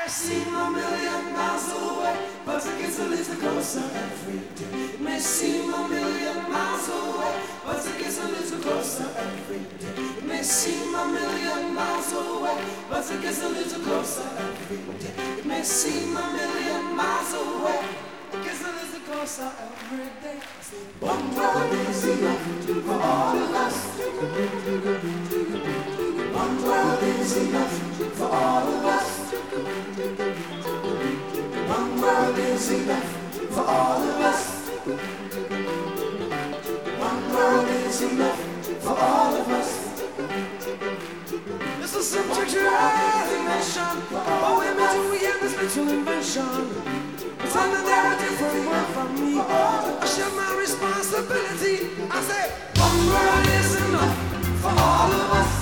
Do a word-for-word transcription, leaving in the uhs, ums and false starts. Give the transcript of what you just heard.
seem a million miles away, but it gets a little closer every day. It may seem a million miles away, but it gets a little closer every day. It may seem a million miles away, but it gets a little closer every day. It may seem a million miles away, it gets a little closer every day. One world is enough for all of us. One world is enough for all of us. One world is enough for all of us. One world is enough for all of us. It's a subject nation, but women do we have this little invention. Pretending they're a different world from me. I share my responsibility. I say, one world is enough for all of us.